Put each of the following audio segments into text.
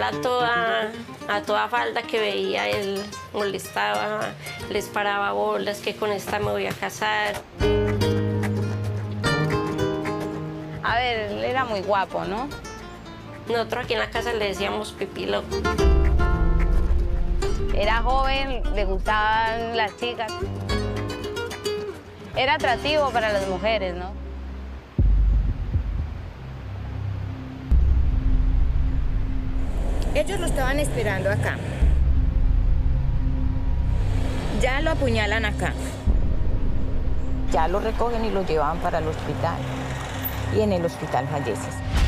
a toda falda que veía, él molestaba, les paraba bolas, que con esta me voy a casar. A ver, él era muy guapo, ¿no? Nosotros aquí en la casa le decíamos pipilo. Era joven, le gustaban las chicas. Era atractivo para las mujeres, ¿no? Ellos lo estaban esperando acá. Ya lo apuñalan acá. Ya lo recogen y lo llevan para el hospital. Y en el hospital fallece.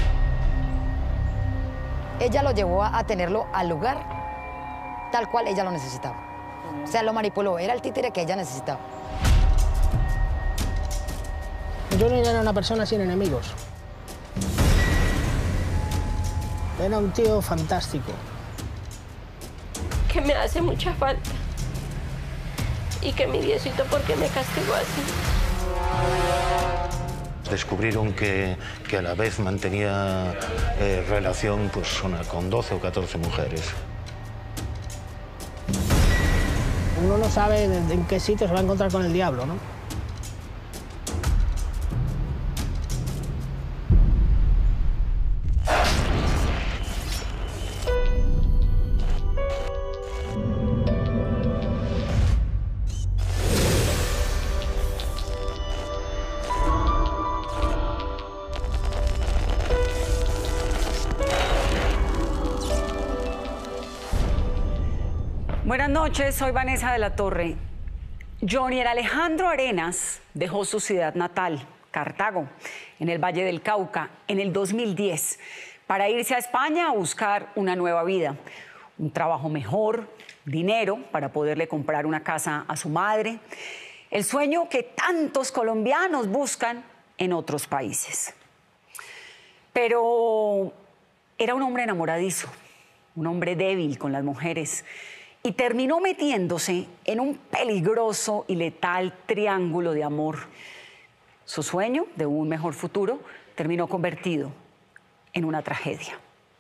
Ella lo llevó a tenerlo al lugar tal cual ella lo necesitaba. O sea, lo manipuló, era el títere que ella necesitaba. Johnny era una persona sin enemigos. Era un tío fantástico. Que me hace mucha falta. Y que mi Diosito, ¿por qué me castigó así? Descubrieron que a la vez mantenía relación pues, con 12 o 14 mujeres. Uno no sabe en qué sitio se va a encontrar con el diablo, ¿no? Buenas noches, soy Vanessa de la Torre. Johnny Alejandro Arenas dejó su ciudad natal, Cartago, en el Valle del Cauca, en el 2010, para irse a España a buscar una nueva vida, un trabajo mejor, dinero para poderle comprar una casa a su madre, el sueño que tantos colombianos buscan en otros países. Pero era un hombre enamoradizo, un hombre débil con las mujeres, y terminó metiéndose en un peligroso y letal triángulo de amor. Su sueño de un mejor futuro terminó convertido en una tragedia.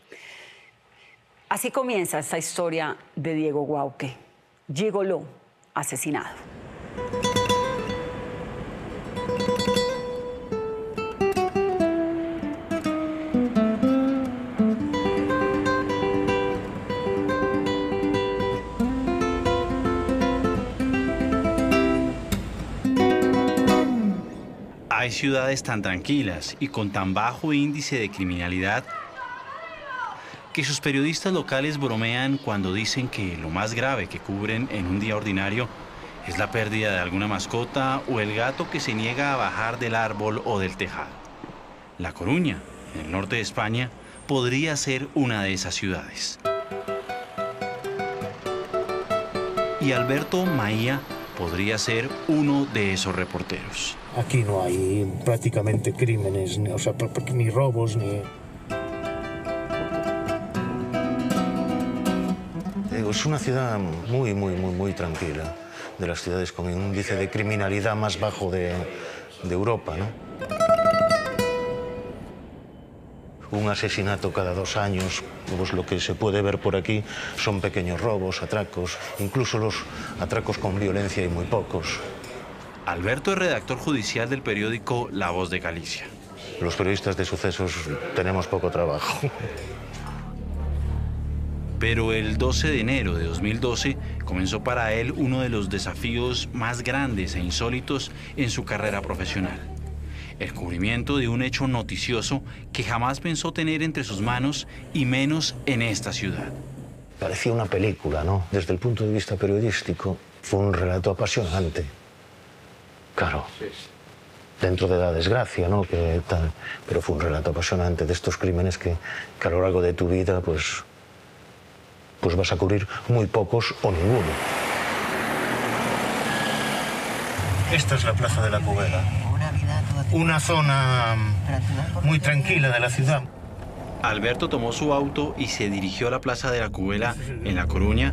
Así comienza esta historia de Diego Guauque, gigoló asesinado. Hay ciudades tan tranquilas y con tan bajo índice de criminalidad que sus periodistas locales bromean cuando dicen que lo más grave que cubren en un día ordinario es la pérdida de alguna mascota o el gato que se niega a bajar del árbol o del tejado. La Coruña, en el norte de España, podría ser una de esas ciudades. Y Alberto Maía podría ser uno de esos reporteros. Aquí no hay prácticamente crímenes, o sea, ni robos, ni... Es una ciudad muy tranquila, de las ciudades con un índice de criminalidad más bajo de Europa, ¿no? Un asesinato cada 2 años, pues lo que se puede ver por aquí son pequeños robos, atracos, incluso los atracos con violencia y muy pocos. Alberto es redactor judicial del periódico La Voz de Galicia. Los periodistas de sucesos tenemos poco trabajo. Pero el 12 de enero de 2012 comenzó para él uno de los desafíos más grandes e insólitos en su carrera profesional. El cubrimiento de un hecho noticioso que jamás pensó tener entre sus manos y menos en esta ciudad. Parecía una película, ¿no? Desde el punto de vista periodístico, fue un relato apasionante. Claro, dentro de la desgracia, ¿no? Pero fue un relato apasionante de estos crímenes que a lo largo de tu vida, pues vas a cubrir muy pocos o ninguno. Esta es la Plaza de la Cubera, una zona muy tranquila de la ciudad. Alberto tomó su auto y se dirigió a la Plaza de la Cubela en La Coruña,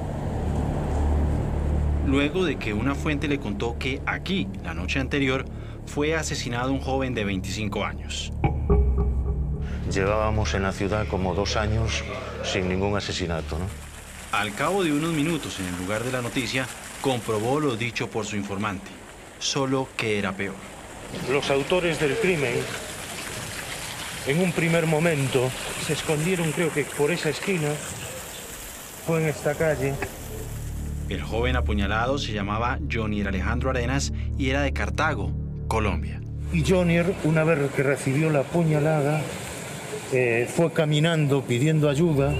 luego de que una fuente le contó que aquí, la noche anterior, fue asesinado un joven de 25 años. Llevábamos en la ciudad como 2 años sin ningún asesinato, ¿no? Al cabo de unos minutos en el lugar de la noticia, comprobó lo dicho por su informante, solo que era peor. Los autores del crimen, en un primer momento, se escondieron, creo que por esa esquina, fue en esta calle. El joven apuñalado se llamaba Jonier Alejandro Arenas y era de Cartago, Colombia. Y Jonier, una vez que recibió la puñalada, fue caminando pidiendo ayuda,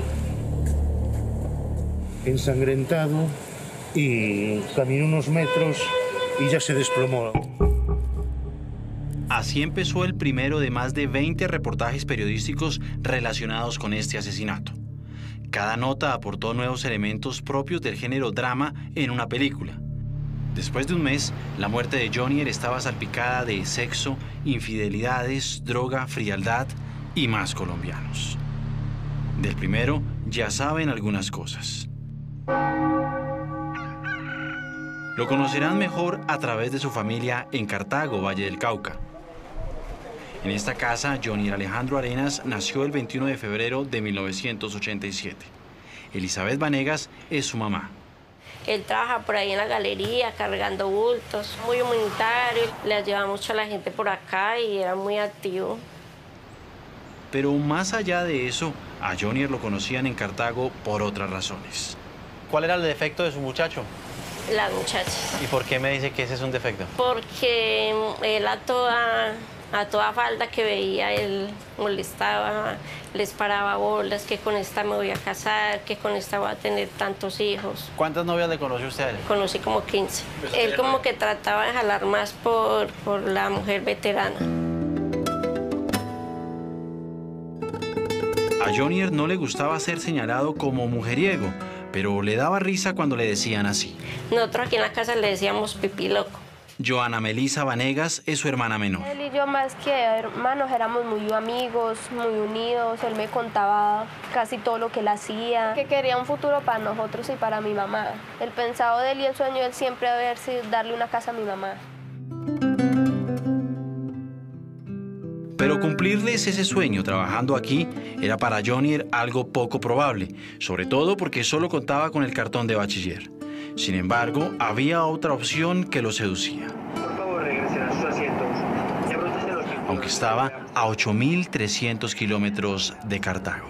ensangrentado, y caminó unos metros y ya se desplomó. Así empezó el primero de más de 20 reportajes periodísticos relacionados con este asesinato. Cada nota aportó nuevos elementos propios del género drama en una película. Después de un mes, la muerte de Jonier estaba salpicada de sexo, infidelidades, droga, frialdad y más colombianos. Del primero ya saben algunas cosas. Lo conocerán mejor a través de su familia en Cartago, Valle del Cauca. En esta casa, Jonier Alejandro Arenas nació el 21 de febrero de 1987. Elizabeth Vanegas es su mamá. Él trabaja por ahí en la galería cargando bultos, muy humanitario, le ayuda mucho a la gente por acá y era muy activo. Pero más allá de eso, a Jonier lo conocían en Cartago por otras razones. ¿Cuál era el defecto de su muchacho? Las muchachas. ¿Y por qué me dice que ese es un defecto? Porque él a toda falda que veía, él molestaba, les paraba bolas, que con esta me voy a casar, que con esta voy a tener tantos hijos. ¿Cuántas novias le conoció usted a él? Conocí como 15. Él como que trataba de jalar más por la mujer veterana. A Jonier no le gustaba ser señalado como mujeriego, pero le daba risa cuando le decían así. Nosotros aquí en la casa le decíamos pipí loco. Joana Melisa Vanegas es su hermana menor. Él y yo, más que hermanos, éramos muy amigos, muy unidos. Él me contaba casi todo lo que él hacía, que quería un futuro para nosotros y para mi mamá. El pensado de él y el sueño de él siempre haber sido darle una casa a mi mamá. Pero cumplirles ese sueño trabajando aquí era para Jonier algo poco probable, sobre todo porque solo contaba con el cartón de bachiller. Sin embargo, había otra opción que lo seducía. Por favor, regresen a sus asientos. Aunque estaba a 8.300 kilómetros de Cartago.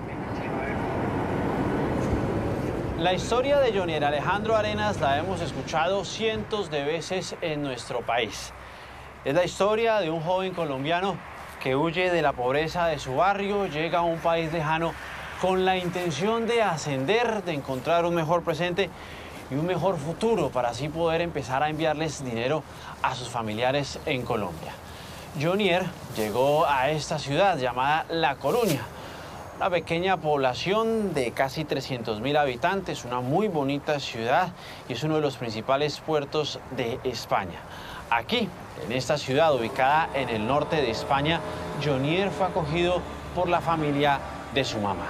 La historia de Jonier Alejandro Arenas la hemos escuchado cientos de veces en nuestro país. Es la historia de un joven colombiano que huye de la pobreza de su barrio, llega a un país lejano con la intención de ascender, de encontrar un mejor presente y un mejor futuro para así poder empezar a enviarles dinero a sus familiares en Colombia. Jonier llegó a esta ciudad llamada La Coruña, una pequeña población de casi 300.000 habitantes, una muy bonita ciudad y es uno de los principales puertos de España. Aquí, en esta ciudad ubicada en el norte de España, Jonier fue acogido por la familia de su mamá.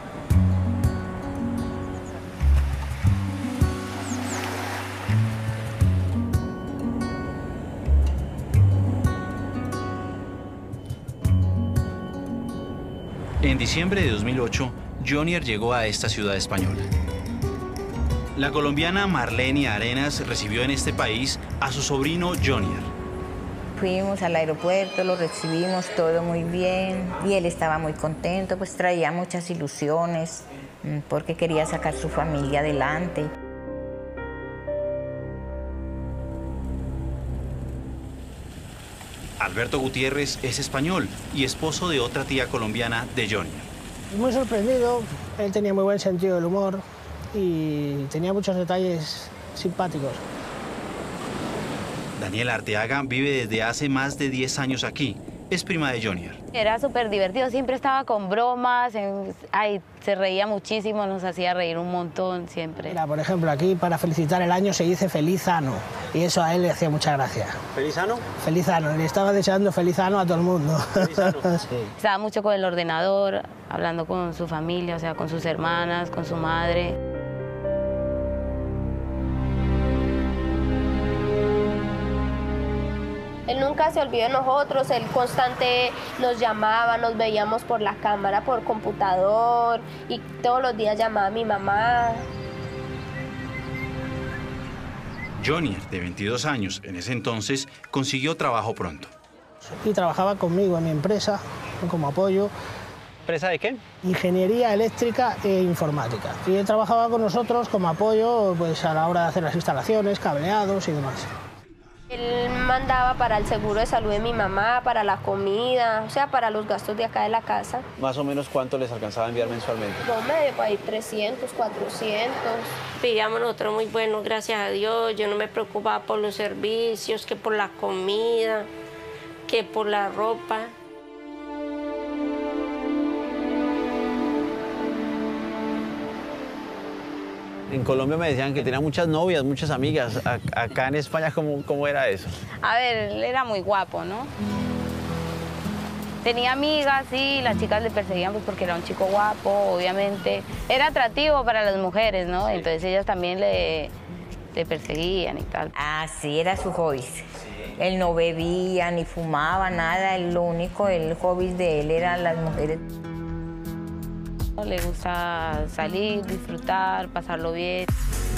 En diciembre de 2008, Jonier llegó a esta ciudad española. La colombiana Marlene Arenas recibió en este país a su sobrino Jonier. Fuimos al aeropuerto, lo recibimos todo muy bien y él estaba muy contento, pues traía muchas ilusiones porque quería sacar su familia adelante. Alberto Gutiérrez es español y esposo de otra tía colombiana de Jonier. Muy sorprendido, él tenía muy buen sentido del humor y tenía muchos detalles simpáticos. Daniela Arteaga vive desde hace más de 10 años aquí. Es prima de Jonier. Era súper divertido, siempre estaba con bromas, se reía muchísimo, nos hacía reír un montón siempre. Mira, por ejemplo, aquí para felicitar el año se dice feliz ano y eso a él le hacía mucha gracia. ¿Feliz ano? Feliz ano, le estaba deseando feliz ano a todo el mundo. ¿Feliz ano? Sí. Estaba mucho con el ordenador, hablando con su familia, o sea, con sus hermanas, con su madre. Él nunca se olvidó de nosotros, él constante nos llamaba, nos veíamos por la cámara, por computador, y todos los días llamaba a mi mamá. Jonier, de 22 años, en ese entonces, consiguió trabajo pronto. Y trabajaba conmigo en mi empresa, como apoyo. ¿Empresa de qué? Ingeniería eléctrica e informática. Y él trabajaba con nosotros como apoyo pues, a la hora de hacer las instalaciones, cableados y demás. Él mandaba para el seguro de salud de mi mamá, para la comida, o sea, para los gastos de acá de la casa. ¿Más o menos cuánto les alcanzaba a enviar mensualmente? Promedio, por ahí 300, 400. Vivíamos nosotros muy buenos, gracias a Dios. Yo no me preocupaba por los servicios, que por la comida, que por la ropa. En Colombia me decían que tenía muchas novias, muchas amigas. Acá en España, ¿cómo era eso? A ver, él era muy guapo, ¿no? Tenía amigas, sí, las chicas le perseguían pues porque era un chico guapo, obviamente. Era atractivo para las mujeres, ¿no? Sí. Entonces ellas también le perseguían y tal. Ah, sí, era su hobby. Sí. Él no bebía ni fumaba, nada. El hobby de él eran las mujeres. Le gusta salir, disfrutar, pasarlo bien.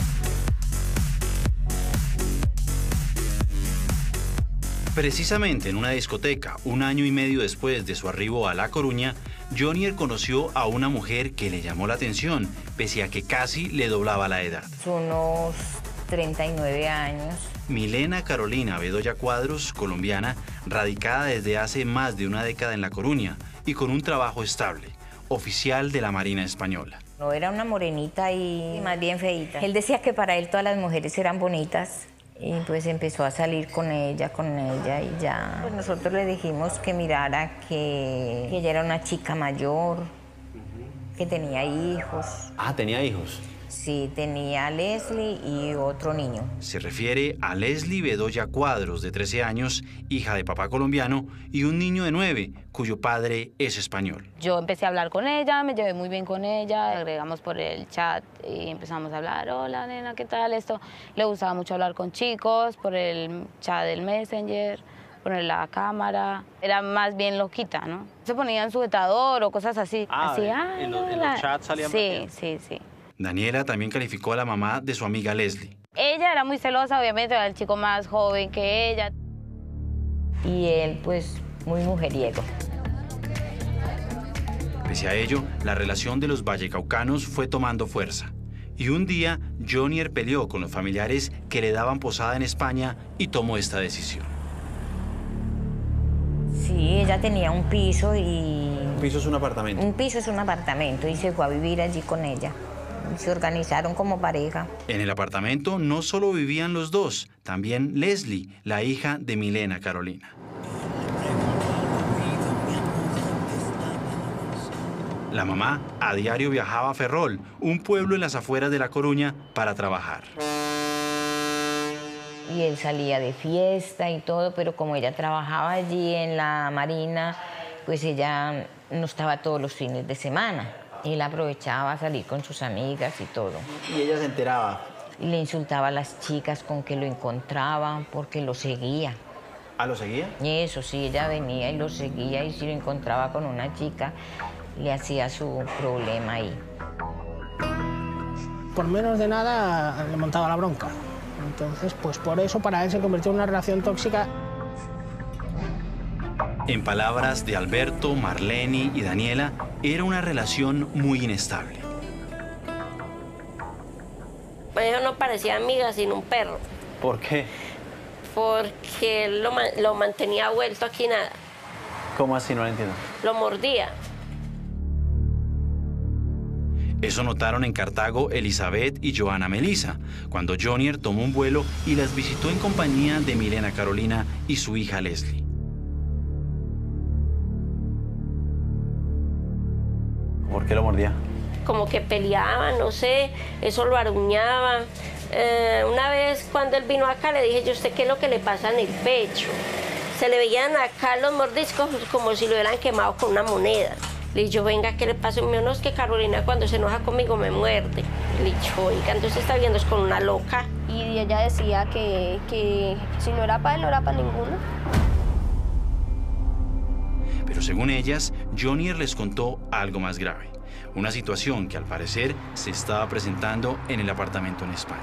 Precisamente en una discoteca, un año y medio después de su arribo a La Coruña, Jonier conoció a una mujer que le llamó la atención, pese a que casi le doblaba la edad. Unos 39 años. Milena Carolina Bedoya Cuadros, colombiana, radicada desde hace más de una década en La Coruña y con un trabajo estable, oficial de la Marina Española. No era una morenita y más bien feíta. Él decía que para él todas las mujeres eran bonitas. Y pues empezó a salir con ella y ya. Pues nosotros le dijimos que mirara que ella era una chica mayor, que tenía hijos. Ah, ¿tenía hijos? Sí, tenía a Leslie y otro niño. Se refiere a Leslie Bedoya Cuadros, de 13 años, hija de papá colombiano, y un niño de 9, cuyo padre es español. Yo empecé a hablar con ella, me llevé muy bien con ella, agregamos por el chat y empezamos a hablar. Hola, nena, ¿qué tal? Esto le gustaba mucho hablar con chicos, por el chat del Messenger, poner la cámara. Era más bien loquita, ¿no? Se ponía en sujetador o cosas así. En los chats salían. Sí. Daniela también calificó a la mamá de su amiga Leslie. Ella era muy celosa, obviamente, era el chico más joven que ella. Y él, pues, muy mujeriego. Pese a ello, la relación de los vallecaucanos fue tomando fuerza. Y un día, Jonier peleó con los familiares que le daban posada en España y tomó esta decisión. Sí, ella tenía un piso y... ¿Un piso es un apartamento? Un piso es un apartamento y se fue a vivir allí con ella. Se organizaron como pareja. En el apartamento no solo vivían los dos, también Leslie, la hija de Milena Carolina. La mamá a diario viajaba a Ferrol, un pueblo en las afueras de La Coruña, para trabajar. Y él salía de fiesta y todo, pero como ella trabajaba allí en la Marina, pues ella no estaba todos los fines de semana. Él aprovechaba a salir con sus amigas y todo. ¿Y ella se enteraba? Y le insultaba a las chicas con que lo encontraban porque lo seguía. ¿Ah, lo seguía? Y eso, sí, ella venía y lo seguía y si lo encontraba con una chica, le hacía su problema ahí. Por menos de nada le montaba la bronca. Entonces, pues por eso para él se convirtió en una relación tóxica. En palabras de Alberto, Marlene y Daniela, era una relación muy inestable. Pues eso no parecía amiga, sino un perro. ¿Por qué? Porque él lo mantenía vuelto aquí nada. ¿Cómo así? No lo entiendo. Lo mordía. Eso notaron en Cartago Elizabeth y Joana Melisa, cuando Jonier tomó un vuelo y las visitó en compañía de Milena Carolina y su hija Leslie. ¿Por qué lo mordía? Como que peleaba, no sé, eso lo aruñaba. Una vez cuando él vino acá le dije, yo sé qué es lo que le pasa en el pecho. Se le veían acá los mordiscos como si lo hubieran quemado con una moneda. Le dije, venga, ¿qué le pasa? Me dijo, no, es que Carolina cuando se enoja conmigo me muerde. Le dije, oiga, entonces está viendo, es con una loca. Y ella decía que si no era para él, no era para ninguno. según ellas, Jonier les contó algo más grave. Una situación que al parecer se estaba presentando en el apartamento en España.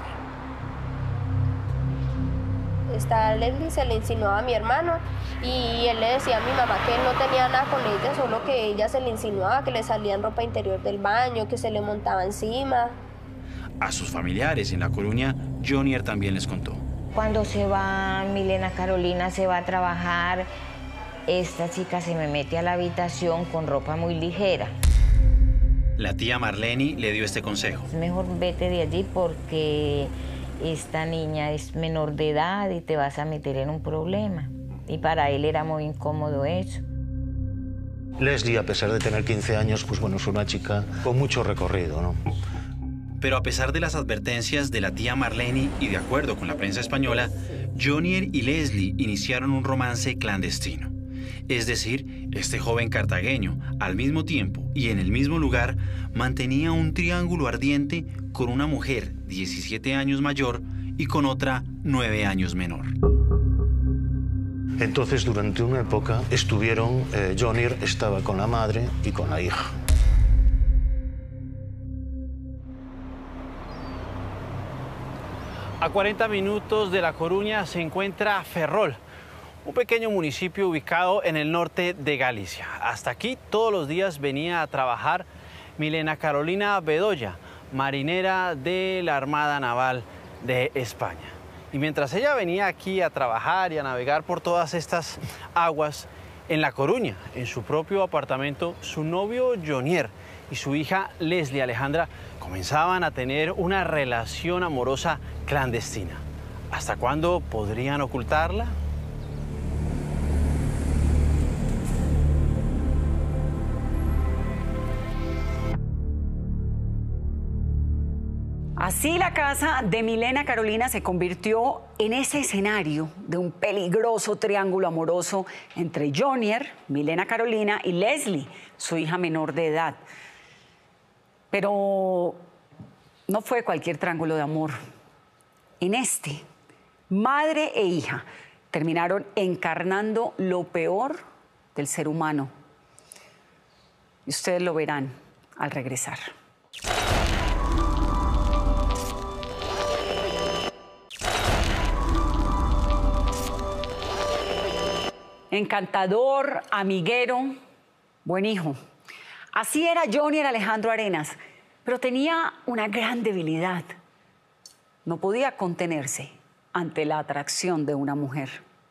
Leslie se le insinuaba a mi hermano y él le decía a mi mamá que él no tenía nada con ella, solo que ella se le insinuaba, que le salía en ropa interior del baño, que se le montaba encima. A sus familiares en La Coruña, Jonier también les contó. Cuando se va Milena Carolina, se va a trabajar, esta chica se me mete a la habitación con ropa muy ligera. La tía Marleni le dio este consejo. Es mejor vete de allí porque esta niña es menor de edad y te vas a meter en un problema. Y para él era muy incómodo eso. Leslie, a pesar de tener 15 años, pues bueno, es una chica con mucho recorrido, ¿no? Pero a pesar de las advertencias de la tía Marleni y de acuerdo con la prensa española, Jonier y Leslie iniciaron un romance clandestino. Es decir, este joven cartagueño, al mismo tiempo y en el mismo lugar, mantenía un triángulo ardiente con una mujer 17 años mayor y con otra 9 años menor. Entonces, durante una época, Jonier estaba con la madre y con la hija. A 40 minutos de La Coruña se encuentra Ferrol, un pequeño municipio ubicado en el norte de Galicia. Hasta aquí todos los días venía a trabajar Milena Carolina Bedoya, marinera de la Armada Naval de España. Y mientras ella venía aquí a trabajar y a navegar por todas estas aguas, en La Coruña, en su propio apartamento, su novio Jonier y su hija Leslie Alejandra comenzaban a tener una relación amorosa clandestina. ¿Hasta cuándo podrían ocultarla? Así la casa de Milena Carolina se convirtió en ese escenario de un peligroso triángulo amoroso entre Jonier, Milena Carolina y Leslie, su hija menor de edad. Pero no fue cualquier triángulo de amor. En este, madre e hija terminaron encarnando lo peor del ser humano. Y ustedes lo verán al regresar. Encantador, amiguero, buen hijo. Así era Jonier Alejandro Arenas, pero tenía una gran debilidad. No podía contenerse ante la atracción de una mujer.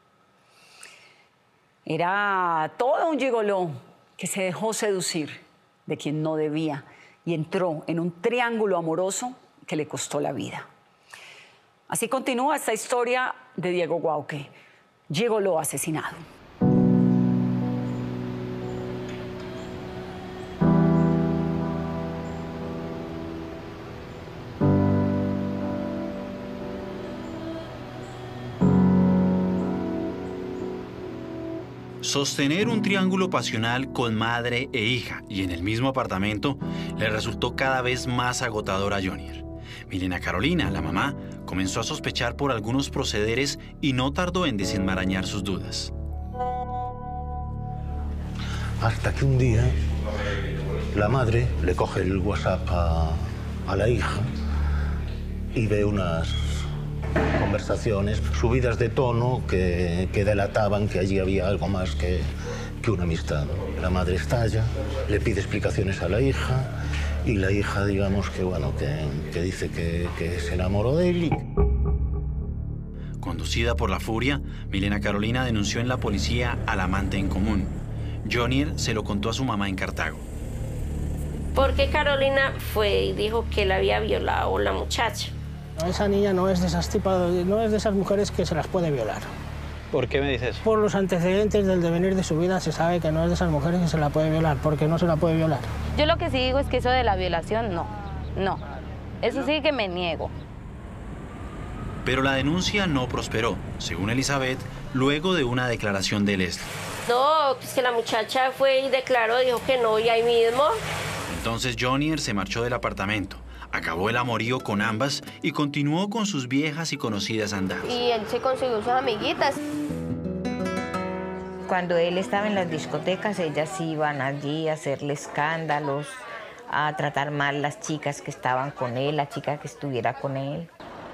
Era todo un gigoló que se dejó seducir de quien no debía y entró en un triángulo amoroso que le costó la vida. Así continúa esta historia de Diego Guauque, gigoló asesinado. Sostener un triángulo pasional con madre e hija y en el mismo apartamento le resultó cada vez más agotador a Jonier. Milena Carolina, la mamá, comenzó a sospechar por algunos procederes y no tardó en desenmarañar sus dudas. Hasta que un día la madre le coge el WhatsApp a la hija y ve unas conversaciones subidas de tono que delataban que allí había algo más que una amistad. La madre estalla, le pide explicaciones a la hija y la hija, digamos, que dice que se enamoró de él. Conducida por la furia, Milena Carolina denunció en la policía al amante en común. Jonier se lo contó a su mamá en Cartago. Porque Carolina fue y dijo que la había violado la muchacha. Esa niña no es de esas mujeres que se las puede violar. ¿Por qué me dices? Por los antecedentes del devenir de su vida se sabe que no es de esas mujeres que se la puede violar, porque no se la puede violar. Yo lo que sí digo es que eso de la violación, no. Eso sí que me niego. Pero la denuncia no prosperó, según Elizabeth, luego de una declaración de Leslie. No, pues que la muchacha fue y declaró, dijo que no, y ahí mismo. Entonces Jonier se marchó del apartamento. Acabó el amorío con ambas y continuó con sus viejas y conocidas andadas. Y él se consiguió sus amiguitas. Cuando él estaba en las discotecas, ellas iban allí a hacerle escándalos, a tratar mal las chicas que estaban con él, la chica que estuviera con él.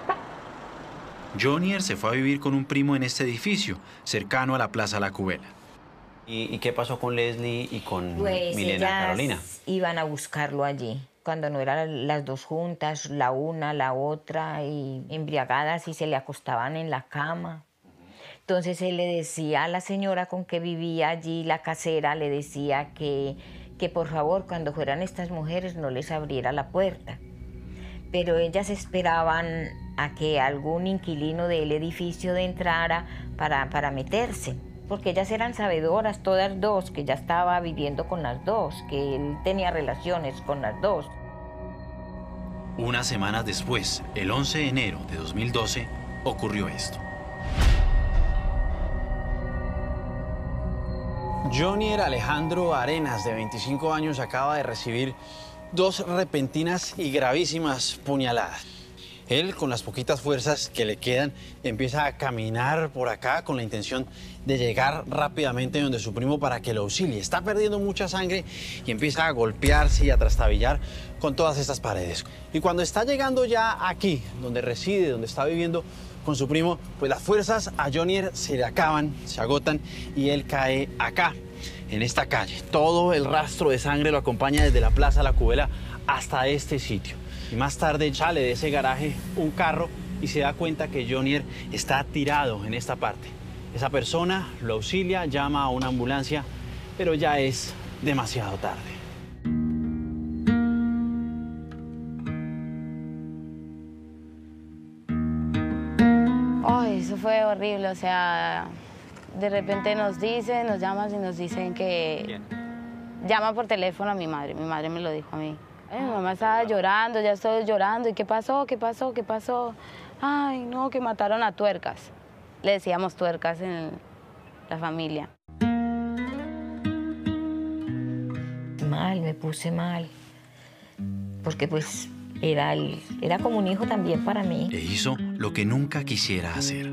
Jonier se fue a vivir con un primo en este edificio, cercano a la Plaza La Cubela. ¿Y qué pasó con Leslie y con Pues Milena ellas Carolina? iban a buscarlo allí, cuando no eran las dos juntas, la una, la otra, y embriagadas, y se le acostaban en la cama. Entonces él le decía a la señora con que vivía allí, la casera, le decía que por favor cuando fueran estas mujeres no les abriera la puerta. Pero ellas esperaban a que algún inquilino del edificio entrara para meterse, porque ellas eran sabedoras, todas dos, que ya estaba viviendo con las dos, que él tenía relaciones con las dos. Unas semanas después, el 11 de enero de 2012, ocurrió esto. Jonier Alejandro Arenas, de 25 años, acaba de recibir 2 repentinas y gravísimas puñaladas. Él, con las poquitas fuerzas que le quedan, empieza a caminar por acá con la intención de llegar rápidamente donde su primo para que lo auxilie. Está perdiendo mucha sangre y empieza a golpearse y a trastabillar con todas estas paredes. Y cuando está llegando ya aquí, donde reside, donde está viviendo con su primo, pues las fuerzas a Jonier se le acaban, se agotan y él cae acá, en esta calle. Todo el rastro de sangre lo acompaña desde la Plaza La Cubela hasta este sitio. Y más tarde sale de ese garaje un carro y se da cuenta que Jonier está tirado en esta parte. Esa persona lo auxilia, llama a una ambulancia, pero ya es demasiado tarde. Ay, eso fue horrible, o sea, de repente nos llaman y nos dicen que... ¿Quién? Llama por teléfono a mi madre me lo dijo a mí. Mi mamá estaba llorando, ya estoy llorando. ¿Y qué pasó? ¿Qué pasó? ¿Qué pasó? Ay, no, que mataron a Tuercas. Le decíamos Tuercas en la familia. Mal, me puse mal, porque pues era como un hijo también para mí. E hizo lo que nunca quisiera hacer.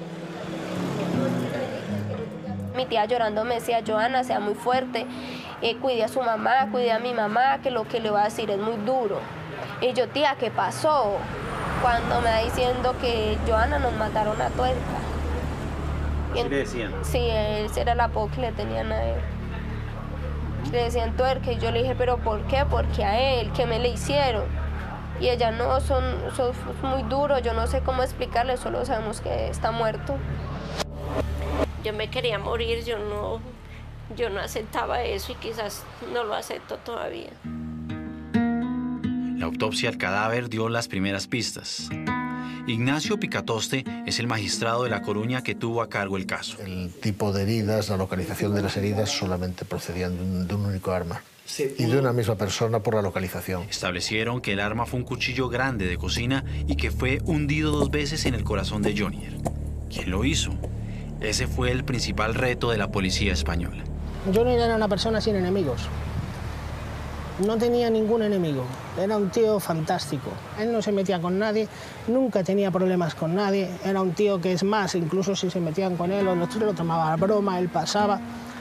Mi tía llorando me decía, Johanna, sea muy fuerte, cuide a su mamá, cuide a mi mamá, que lo que le va a decir es muy duro. Y yo, tía, ¿qué pasó? Cuando me va diciendo que Johanna nos mataron a Tuerca. ¿Qué le decían? Sí, ese era el apodo que le tenían a él. Le decían Tuerca y yo le dije, ¿pero por qué? Porque a él, ¿qué me le hicieron? Y ella, no, son muy duros, yo no sé cómo explicarle, solo sabemos que está muerto. Yo me quería morir, yo no aceptaba eso y quizás no lo acepto todavía. La autopsia al cadáver dio las primeras pistas. Ignacio Picatoste es el magistrado de La Coruña que tuvo a cargo el caso. El tipo de heridas, la localización de las heridas solamente procedían de un único arma y de una misma persona por la localización. Establecieron que el arma fue un cuchillo grande de cocina y que fue hundido 2 veces en el corazón de Jonier. ¿Quién lo hizo? Ese fue el principal reto de la policía española. Jonier era una persona sin enemigos. No tenía ningún enemigo. Era un tío fantástico. Él no se metía con nadie, nunca tenía problemas con nadie. Era un tío que, es más, incluso si se metían con él, otro lo tomaba a broma, él pasaba.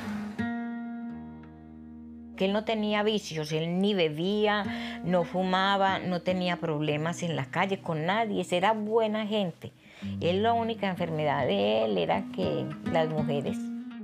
Que él no tenía vicios, él ni bebía, no fumaba, no tenía problemas en la calle con nadie, era buena gente. Él, la única enfermedad de él era que las mujeres.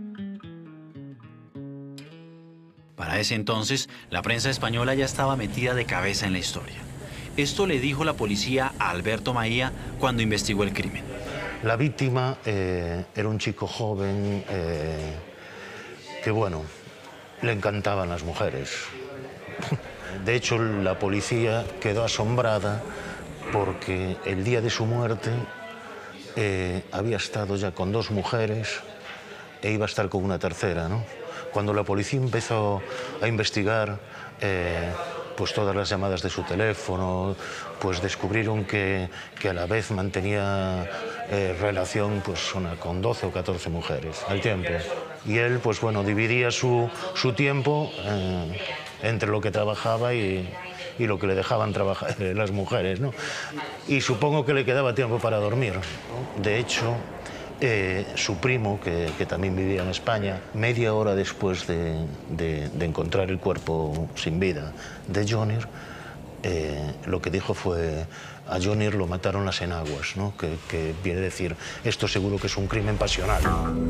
Para ese entonces, la prensa española ya estaba metida de cabeza en la historia. Esto le dijo la policía a Alberto Maía cuando investigó el crimen. La víctima era un chico joven que, bueno, le encantaban las mujeres. De hecho, la policía quedó asombrada porque el día de su muerte había estado ya con 2 mujeres e iba a estar con una tercera, ¿no? Cuando la policía empezó a investigar pues todas las llamadas de su teléfono, pues descubrieron que a la vez mantenía relación pues, con 12 o 14 mujeres al tiempo. Y él, pues bueno, dividía su tiempo entre lo que trabajaba y lo que le dejaban trabajar las mujeres, ¿no? Y supongo que le quedaba tiempo para dormir, ¿no? De hecho, su primo, que también vivía en España, media hora después de encontrar el cuerpo sin vida de Jonier, lo que dijo fue: a Jonier lo mataron las enaguas, ¿no? Que viene a decir, esto seguro que es un crimen pasional.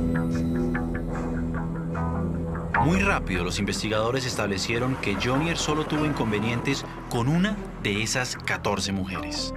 Muy rápido los investigadores establecieron que Jonier solo tuvo inconvenientes con una de esas 14 mujeres.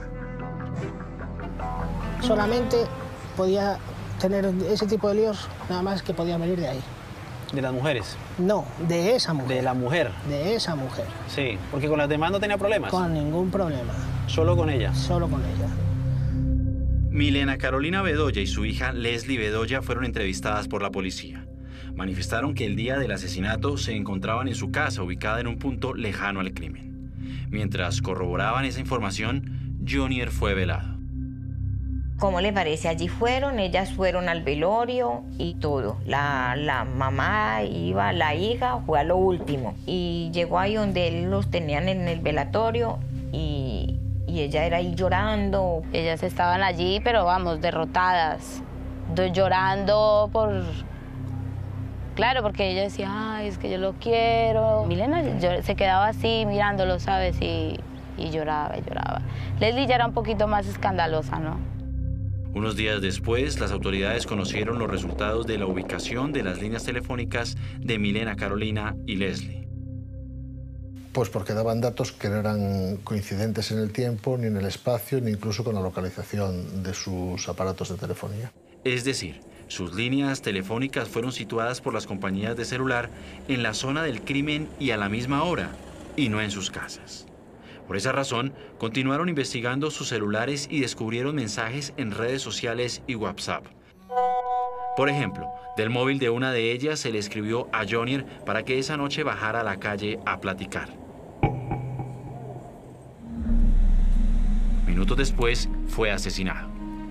Solamente podía tener ese tipo de líos, nada más que podía venir de ahí. ¿De las mujeres? No, de esa mujer. ¿De la mujer? De esa mujer. Sí, porque con las demás no tenía problemas. Con ningún problema. ¿Solo con ella? Solo con ella. Milena Carolina Bedoya y su hija Leslie Bedoya fueron entrevistadas por la policía. Manifestaron que el día del asesinato se encontraban en su casa, ubicada en un punto lejano al crimen. Mientras corroboraban esa información, Jonier fue velado. ¿Cómo le parece? Allí fueron, ellas fueron al velorio y todo. La mamá iba, la hija fue a lo último. Y llegó ahí donde él los tenían en el velatorio y ella era ahí llorando. Ellas estaban allí, pero vamos, derrotadas, llorando por... Claro, porque ella decía, ay, es que yo lo quiero. Milena se quedaba así mirándolo, ¿sabes? Y lloraba y lloraba. Leslie ya era un poquito más escandalosa, ¿no? Unos días después, las autoridades conocieron los resultados de la ubicación de las líneas telefónicas de Milena Carolina y Leslie. Pues porque daban datos que no eran coincidentes en el tiempo, ni en el espacio, ni incluso con la localización de sus aparatos de telefonía. Es decir, sus líneas telefónicas fueron situadas por las compañías de celular en la zona del crimen y a la misma hora, y no en sus casas. Por esa razón, continuaron investigando sus celulares y descubrieron mensajes en redes sociales y WhatsApp. Por ejemplo, del móvil de una de ellas se le escribió a Jonier para que esa noche bajara a la calle a platicar. Minutos después, fue asesinado.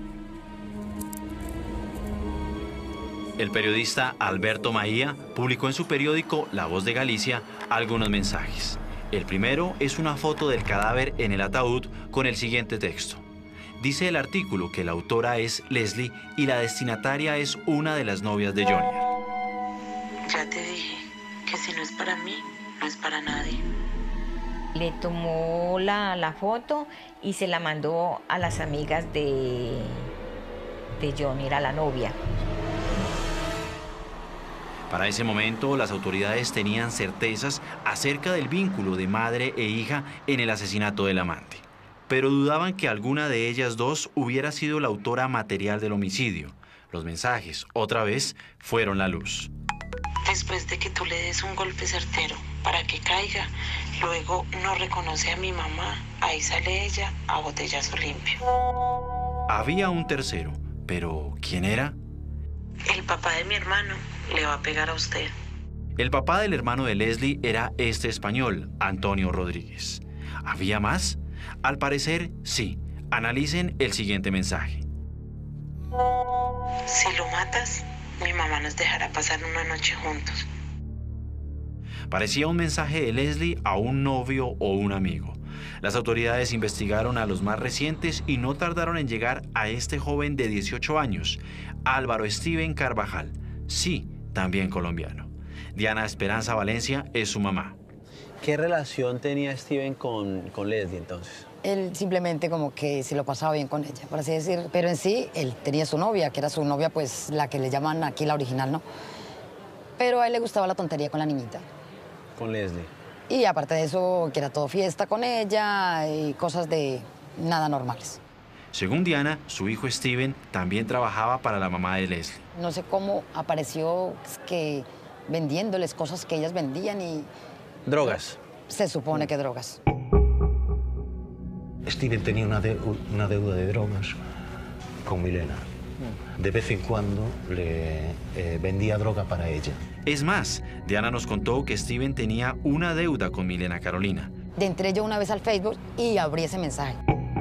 El periodista Alberto Maía publicó en su periódico La Voz de Galicia algunos mensajes. El primero es una foto del cadáver en el ataúd con el siguiente texto. Dice el artículo que la autora es Leslie y la destinataria es una de las novias de Jonier. Ya te dije que si no es para mí, no es para nadie. Le tomó la foto y se la mandó a las amigas de Jonier, a la novia. Para ese momento, las autoridades tenían certezas acerca del vínculo de madre e hija en el asesinato del amante, pero dudaban que alguna de ellas dos hubiera sido la autora material del homicidio. Los mensajes, otra vez, fueron la luz. Después de que tú le des un golpe certero para que caiga, luego no reconoce a mi mamá, ahí sale ella a botellazo limpio. Había un tercero, pero ¿quién era? El papá de mi hermano le va a pegar a usted. El papá del hermano de Leslie era este español, Antonio Rodríguez. ¿Había más? Al parecer, sí. Analicen el siguiente mensaje. Si lo matas, mi mamá nos dejará pasar una noche juntos. Parecía un mensaje de Leslie a un novio o un amigo. Las autoridades investigaron a los más recientes y no tardaron en llegar a este joven de 18 años, Álvaro Steven Carvajal. Sí, también colombiano. Diana Esperanza Valencia es su mamá. ¿Qué relación tenía Steven con Leslie entonces? Él simplemente como que se lo pasaba bien con ella, por así decir. Pero en sí, él tenía su novia, que era su novia, pues la que le llaman aquí la original, ¿no? Pero a él le gustaba la tontería con la niñita. Con Leslie. Y aparte de eso, que era todo fiesta con ella y cosas de nada normales. Según Diana, su hijo Steven también trabajaba para la mamá de Leslie. No sé cómo apareció que vendiéndoles cosas que ellas vendían y... ¿Drogas? Se supone que drogas. Steven tenía una deuda de drogas con Milena. De vez en cuando le vendía droga para ella. Es más, Diana nos contó que Steven tenía una deuda con Milena Carolina. Entré yo una vez al Facebook y abrí ese mensaje.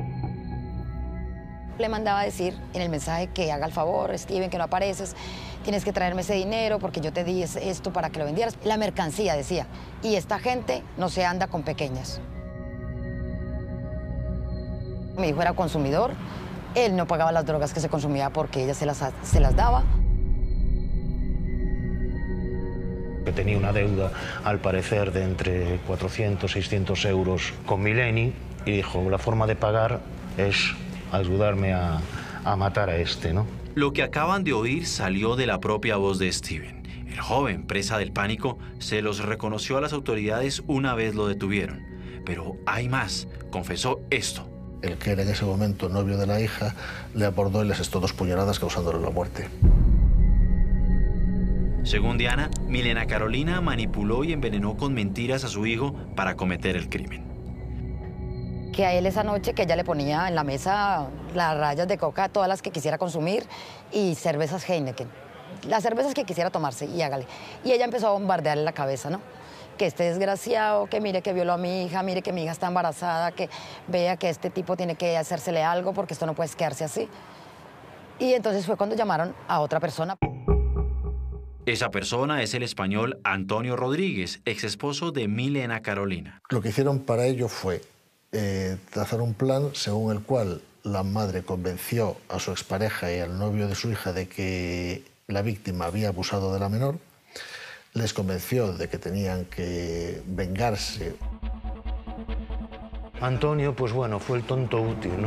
Le mandaba a decir en el mensaje que haga el favor, Steven, que no apareces, tienes que traerme ese dinero porque yo te di esto para que lo vendieras. La mercancía, decía, y esta gente no se anda con pequeñas. Mi hijo era consumidor Él no pagaba las drogas que se consumía porque ella se las daba. Que tenía una deuda, al parecer, de entre 400 y 600 euros con Mileni y dijo, la forma de pagar es ayudarme a matar a este, ¿no? Lo que acaban de oír salió de la propia voz de Steven. El joven, presa del pánico, se los reconoció a las autoridades una vez lo detuvieron. Pero hay más, confesó esto. El que era en ese momento novio de la hija le abordó y le asestó 2 puñaladas causándole la muerte. Según Diana, Milena Carolina manipuló y envenenó con mentiras a su hijo para cometer el crimen. Que a él esa noche que ella le ponía en la mesa las rayas de coca, todas las que quisiera consumir, y cervezas Heineken. Las cervezas que quisiera tomarse, y hágale. Y ella empezó a bombardearle la cabeza, ¿no? Que este desgraciado, que mire que violó a mi hija, mire que mi hija está embarazada, que vea que este tipo tiene que hacérsele algo porque esto no puede quedarse así. Y entonces fue cuando llamaron a otra persona. Esa persona es el español Antonio Rodríguez, ex esposo de Milena Carolina. Lo que hicieron para ello fue trazar un plan según el cual la madre convenció a su expareja y al novio de su hija de que la víctima había abusado de la menor, les convenció de que tenían que vengarse. Antonio, pues bueno, fue el tonto útil, ¿no?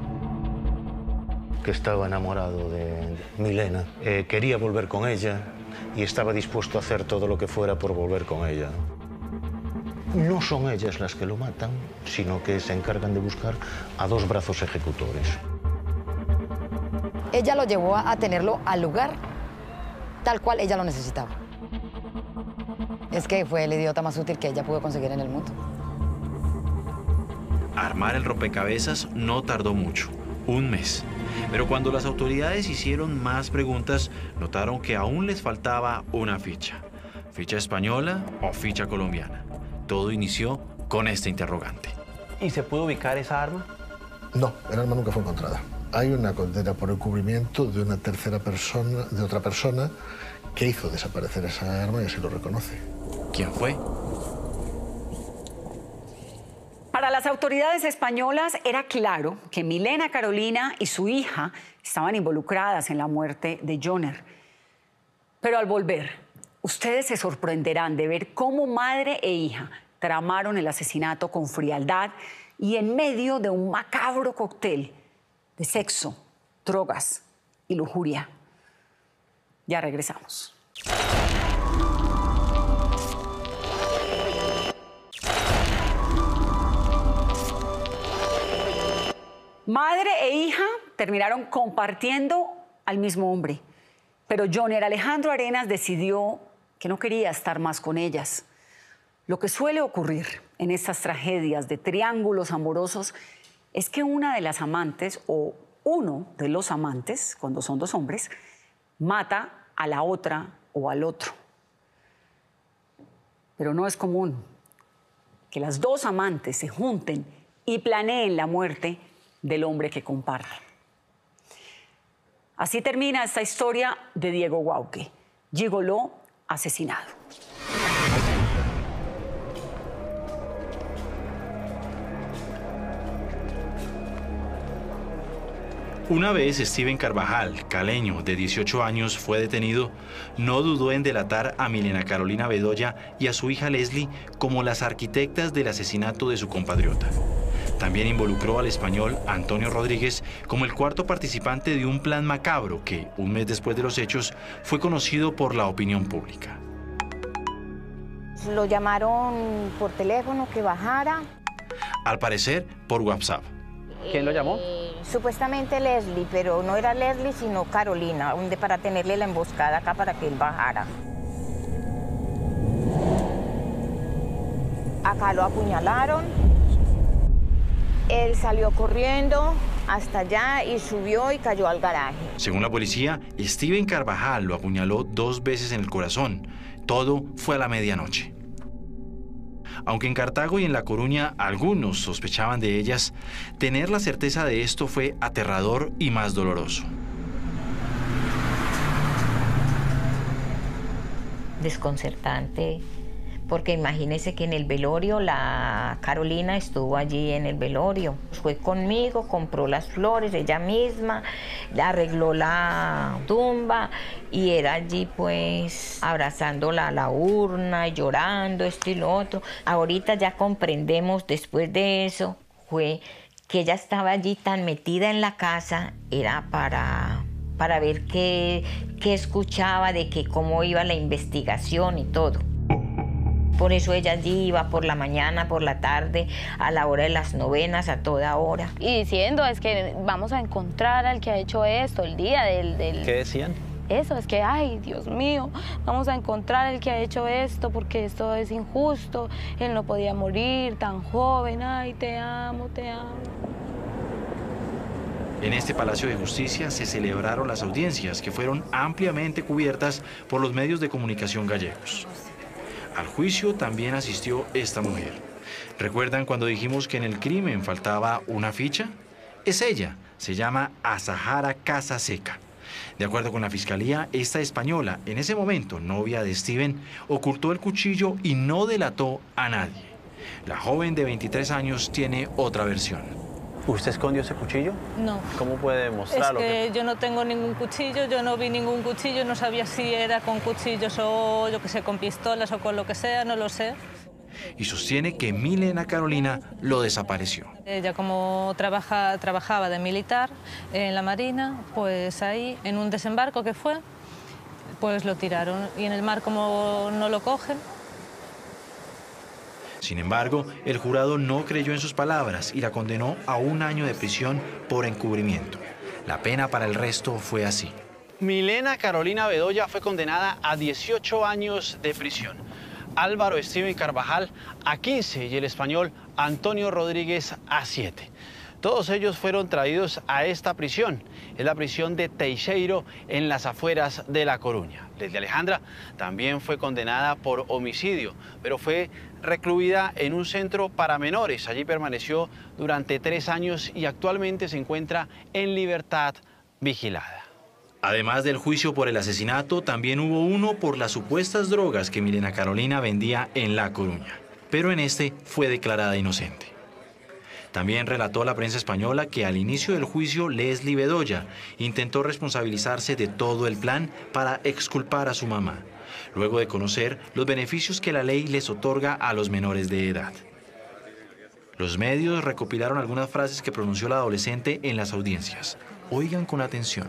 Que estaba enamorado de Milena, quería volver con ella y estaba dispuesto a hacer todo lo que fuera por volver con ella, ¿no? No son ellas las que lo matan, sino que se encargan de buscar a 2 brazos ejecutores. Ella lo llevó a tenerlo al lugar tal cual ella lo necesitaba. Es que fue el idiota más útil que ella pudo conseguir en el mundo. Armar el rompecabezas no tardó mucho, 1 mes. Pero cuando las autoridades hicieron más preguntas, notaron que aún les faltaba una ficha. ¿Ficha española o ficha colombiana? Todo inició con este interrogante. ¿Y se pudo ubicar esa arma? No, el arma nunca fue encontrada. Hay una condena por encubrimiento de una tercera persona, de otra persona, que hizo desaparecer esa arma y así lo reconoce. ¿Quién fue? Para las autoridades españolas era claro que Milena Carolina y su hija estaban involucradas en la muerte de Joner. Pero al volver, ustedes se sorprenderán de ver cómo madre e hija tramaron el asesinato con frialdad y en medio de un macabro cóctel de sexo, drogas y lujuria. Ya regresamos. Madre e hija terminaron compartiendo al mismo hombre, pero Joner Alejandro Arenas decidió que no quería estar más con ellas. Lo que suele ocurrir en estas tragedias de triángulos amorosos es que una de las amantes o uno de los amantes, cuando son 2 hombres, mata a la otra o al otro. Pero no es común que las 2 amantes se junten y planeen la muerte del hombre que comparten. Así termina esta historia de Diego Guauque, gigoló asesinado. Una vez Steven Carvajal, caleño de 18 años, fue detenido, no dudó en delatar a Milena Carolina Bedoya y a su hija Leslie como las arquitectas del asesinato de su compatriota. También involucró al español Antonio Rodríguez como el 4º participante de un plan macabro que, 1 mes después de los hechos, fue conocido por la opinión pública. Lo llamaron por teléfono que bajara. Al parecer, por WhatsApp. ¿Quién lo llamó? Supuestamente Leslie, pero no era Leslie, sino Carolina, para tenerle la emboscada acá para que él bajara. Acá lo apuñalaron. Él salió corriendo hasta allá y subió y cayó al garaje. Según la policía, Steven Carvajal lo apuñaló 2 veces en el corazón. Todo fue a la medianoche. Aunque en Cartago y en La Coruña algunos sospechaban de ellas, tener la certeza de esto fue aterrador y más doloroso. Desconcertante, porque imagínese que en el velorio la Carolina estuvo allí en el velorio. Fue conmigo, compró las flores ella misma, arregló la tumba y era allí pues abrazando la urna y llorando esto y lo otro. Ahorita ya comprendemos después de eso fue que ella estaba allí tan metida en la casa, era para ver qué escuchaba, de que cómo iba la investigación y todo. Por eso ella allí iba por la mañana, por la tarde, a la hora de las novenas, a toda hora. Y diciendo, es que vamos a encontrar al que ha hecho esto, el día del... ¿Qué decían? Eso, es que, ay, Dios mío, vamos a encontrar al que ha hecho esto porque esto es injusto, él no podía morir tan joven, ay, te amo, te amo. En este Palacio de Justicia se celebraron las audiencias que fueron ampliamente cubiertas por los medios de comunicación gallegos. Al juicio también asistió esta mujer. ¿Recuerdan cuando dijimos que en el crimen faltaba una ficha? Es ella, se llama Azahara Casaseca. De acuerdo con la fiscalía, esta española, en ese momento novia de Steven, ocultó el cuchillo y no delató a nadie. La joven de 23 años tiene otra versión. ¿Usted escondió ese cuchillo? No. ¿Cómo puede demostrarlo? Es que yo no tengo ningún cuchillo, yo no vi ningún cuchillo, no sabía si era con cuchillos o yo que sé, con pistolas o con lo que sea, no lo sé. Y sostiene que Milena Carolina lo desapareció. Ella como trabajaba de militar en la Marina, pues ahí en un desembarco que fue, pues lo tiraron y en el mar como no lo cogen. Sin embargo, el jurado no creyó en sus palabras y la condenó a 1 año de prisión por encubrimiento. La pena para el resto fue así. Milena Carolina Bedoya fue condenada a 18 años de prisión. Álvaro Steven Carvajal a 15 y el español Antonio Rodríguez a 7. Todos ellos fueron traídos a esta prisión. Es la prisión de Teixeiro en las afueras de La Coruña. Leslie Alejandra también fue condenada por homicidio, pero fue recluida en un centro para menores. Allí permaneció durante 3 años y actualmente se encuentra en libertad vigilada. Además del juicio por el asesinato, también hubo uno por las supuestas drogas que Milena Carolina vendía en La Coruña. Pero en este fue declarada inocente. También relató a la prensa española que al inicio del juicio Leslie Bedoya intentó responsabilizarse de todo el plan para exculpar a su mamá, luego de conocer los beneficios que la ley les otorga a los menores de edad. Los medios recopilaron algunas frases que pronunció la adolescente en las audiencias. Oigan con atención.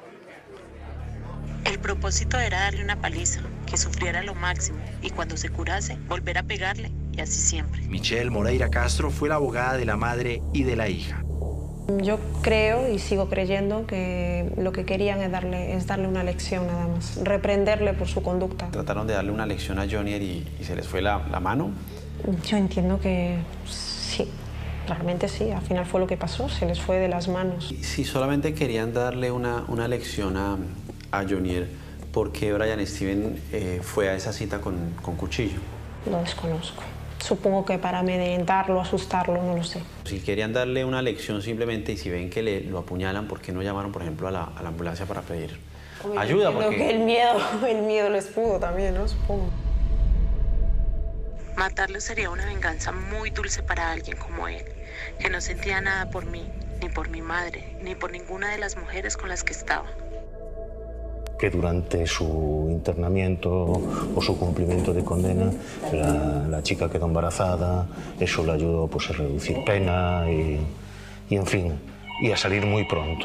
El propósito era darle una paliza, que sufriera lo máximo y cuando se curase, volver a pegarle y así siempre. Michelle Moreira Castro fue la abogada de la madre y de la hija. Yo creo y sigo creyendo que lo que querían es darle una lección nada más, reprenderle por su conducta. ¿Trataron de darle una lección a Jonier y se les fue la mano? Yo entiendo que sí, realmente sí, al final fue lo que pasó, se les fue de las manos. Si solamente querían darle una lección a Jonier, ¿por qué Brian Steven fue a esa cita con cuchillo? Lo desconozco. Supongo que para amedrentarlo, asustarlo, no lo sé. Si querían darle una lección simplemente y si ven que lo apuñalan, ¿por qué no llamaron, por ejemplo, a la ambulancia para pedir ayuda? Creo que el miedo les pudo también, ¿no? Supongo. Matarlo sería una venganza muy dulce para alguien como él, que no sentía nada por mí, ni por mi madre, ni por ninguna de las mujeres con las que estaba. Que durante su internamiento o su cumplimiento de condena la chica quedó embarazada, eso le ayudó pues, a reducir pena y en fin, y a salir muy pronto.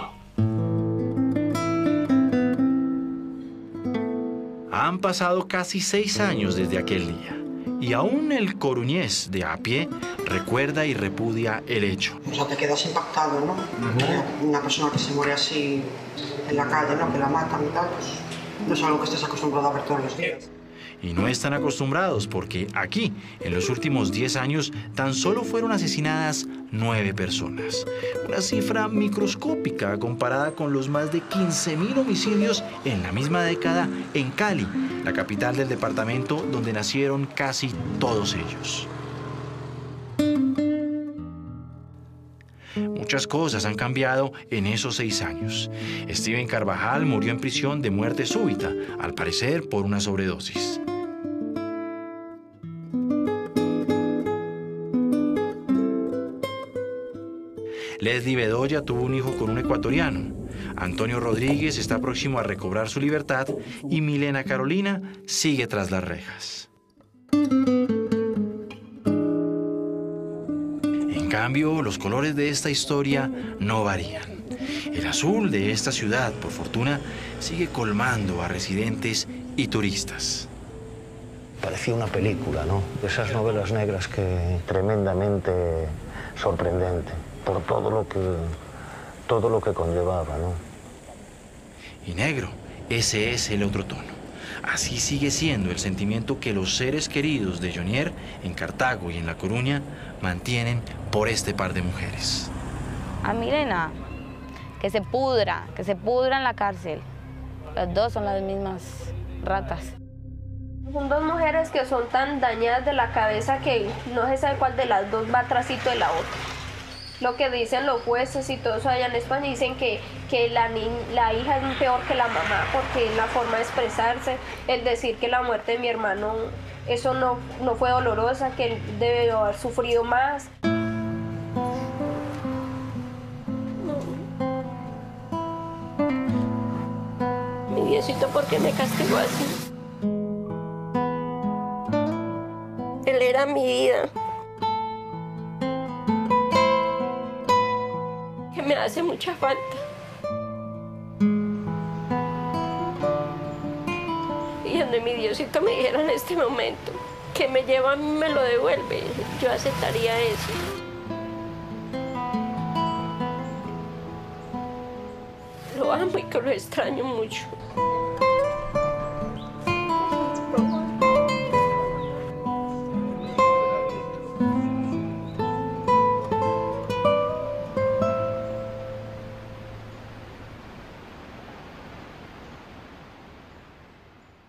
Han pasado casi 6 años desde aquel día y aún el coruñés de a pie recuerda y repudia el hecho. O sea, te quedas impactado, ¿no? Una persona que se muere así en la calle, ¿no? Que la matan y tal, pues no es algo que estés acostumbrado a ver todos los días. Y no están acostumbrados porque aquí, en los últimos 10 años, tan solo fueron asesinadas 9 personas. Una cifra microscópica comparada con los más de 15.000 homicidios en la misma década en Cali, la capital del departamento donde nacieron casi todos ellos. Muchas cosas han cambiado en esos 6 años. Steven Carvajal murió en prisión de muerte súbita, al parecer por una sobredosis. Leslie Bedoya tuvo un hijo con un ecuatoriano. Antonio Rodríguez está próximo a recobrar su libertad y Milena Carolina sigue tras las rejas. En cambio, los colores de esta historia no varían. El azul de esta ciudad, por fortuna, sigue colmando a residentes y turistas. Parecía una película, ¿no? De esas novelas negras que tremendamente sorprendente por todo lo que conllevaba, ¿no? Y negro, ese es el otro tono. Así sigue siendo el sentimiento que los seres queridos de Jonier en Cartago y en La Coruña mantienen por este par de mujeres. A Milena, que se pudra en la cárcel. Las dos son las mismas ratas. Son dos mujeres que son tan dañadas de la cabeza que no se sabe cuál de las dos va atrásito de la otra. Lo que dicen los jueces y todo eso allá en España, dicen que la hija es peor que la mamá, porque la forma de expresarse, el decir que la muerte de mi hermano, eso no fue dolorosa, que él debe haber sufrido más. Mi Diosito, ¿por qué me castigó así? Él era mi vida. Que me hace mucha falta. Y donde mi Diosito me dijera en este momento que me lleva a mí y me lo devuelve, yo aceptaría eso. Lo amo y que lo extraño mucho.